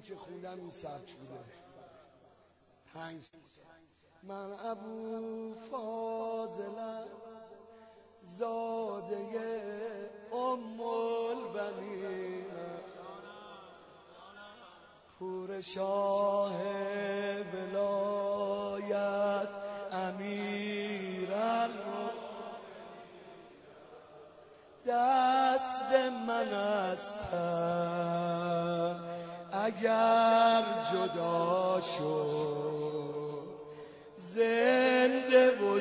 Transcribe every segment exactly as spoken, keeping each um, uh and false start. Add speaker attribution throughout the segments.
Speaker 1: که خوندم این سبک بوده. پنج من ابو فاضلم زاده ام البنین پور شاه ولایت امیر دست من استم اگر جدا شد زنده و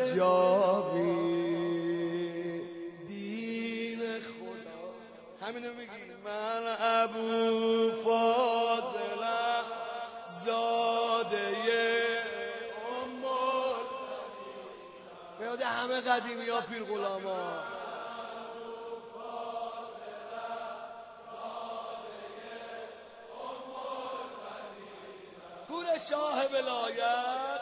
Speaker 1: جاوی دین خدا. همینو میگی من ابو فاضلم زاده ام البنین. یاد همه قدیمی ها پیر غلاما پور شاه ولایت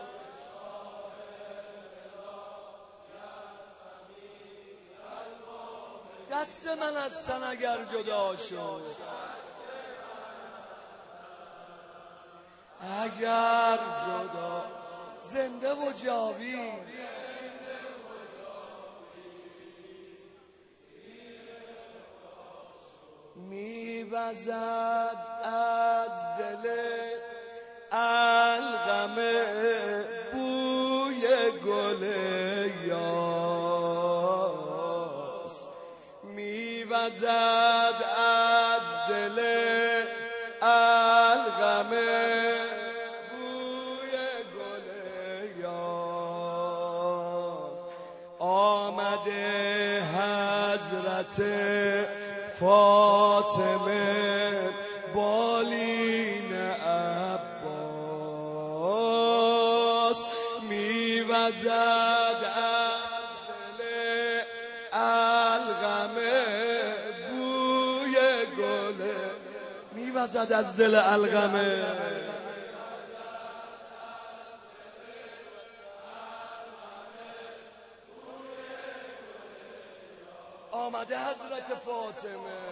Speaker 1: دست من از سن اگر جدا شد اگر جدا زنده و جاوید میوزد از دل الغم بوی گل یاس میوزد از دل الغم بوی گل یاس. آمده حضرت فاطمه بالین عباس میوزد از دل الغم بوی گل میوزد از دل الغم آمده حضرت فاطمه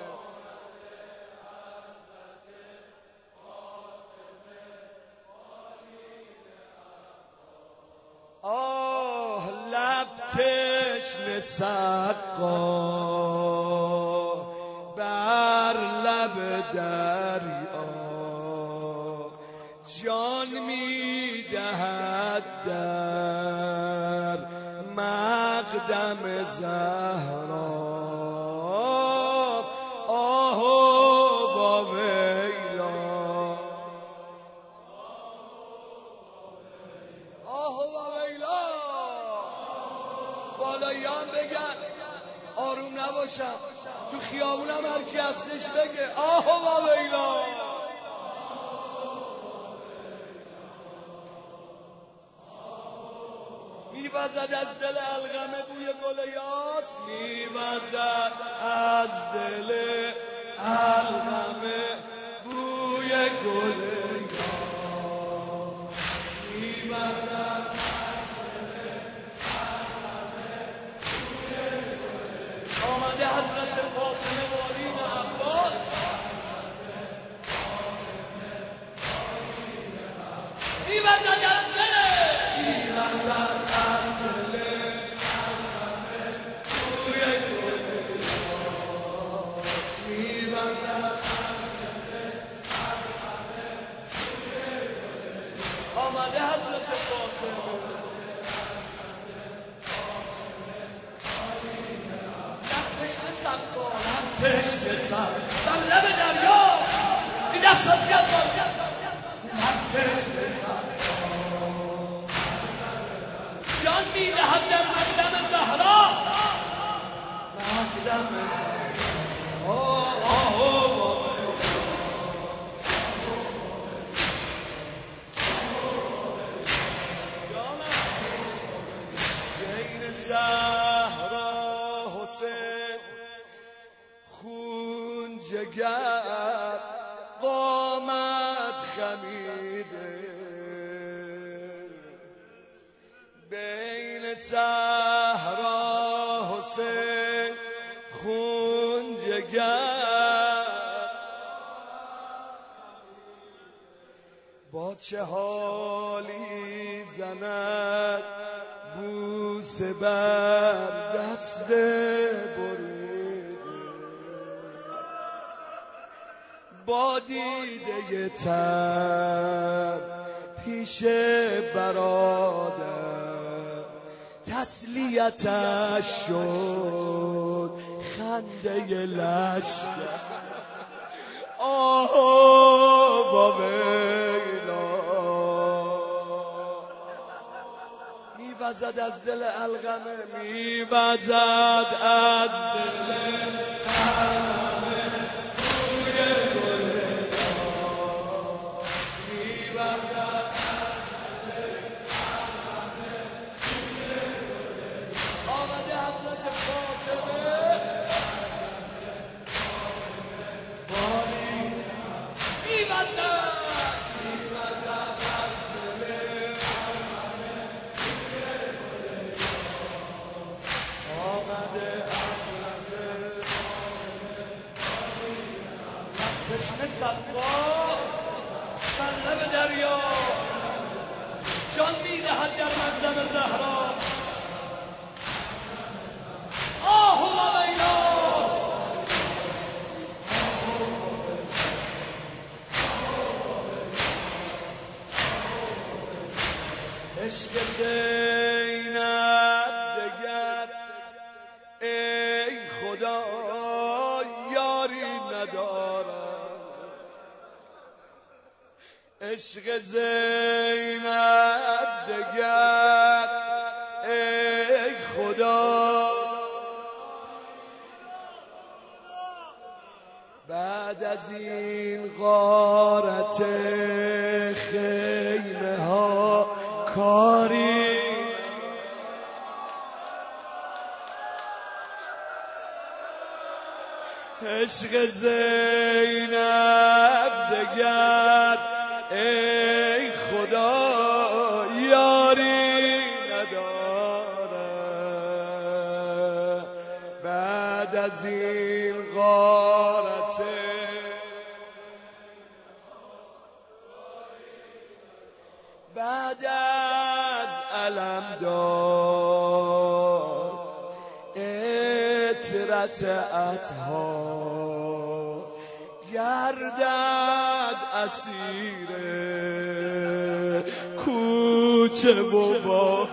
Speaker 1: آه لب تشنه سقا بر لب دریا جان میدهد در مقدم زهرا. آه با ویلا آه با ویلا بالاییان بگن آروم نباشم تو خیابونم هر کی هستش بگه آه با ویلا. میوزد از دل الغم بوی گل یاس میوزد از دل الغم بوی گل یاس میوزد از دل الغم بوی گل یاس. آمده حضرت فاطمه بالین عباس میوزد از دل میوزد آمده حضرت فاطمه لب تشنه سقا لب تشنه سقا در لب دریا این دستات بیاد لب تشنه سقا جان میدهد در مقدم زهرا مقدم زهرا. آه آه آه زهرا حسین خون جگر قامت خمیده بین زهرا حسین خون جگر با چه حالی زند بوسه بر دست بریده، با دیده تر پیش برادر تسلیتش شد خنده لشکر. آه با ویلا میوزد از دل القمه، میوزد از دل القمه روی گلدان، میوزد از دل القمه روی گلدان. آمده حضرت فاطمه تشنه صدبار بر لب دریا جان میدهد در مقدم زهرا. آه و ویلا عشق زینب دگر ای خدا یاری ندارد، عشق زینب دگر ای خدا بعد از این غارت خیمه ها کاری عشق زینب دگر ای خدا یاری نداره، بعد از این غارت بعد از علمدار عطرت عطا گردد اسیر کوچه و با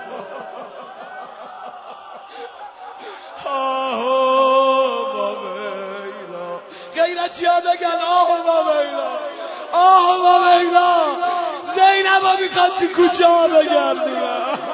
Speaker 1: آه و ویلا. غیرتی ها بگن آه و ویلا، آه و ویلا. زینب ها میخواد تو کوچه ها بگردونه.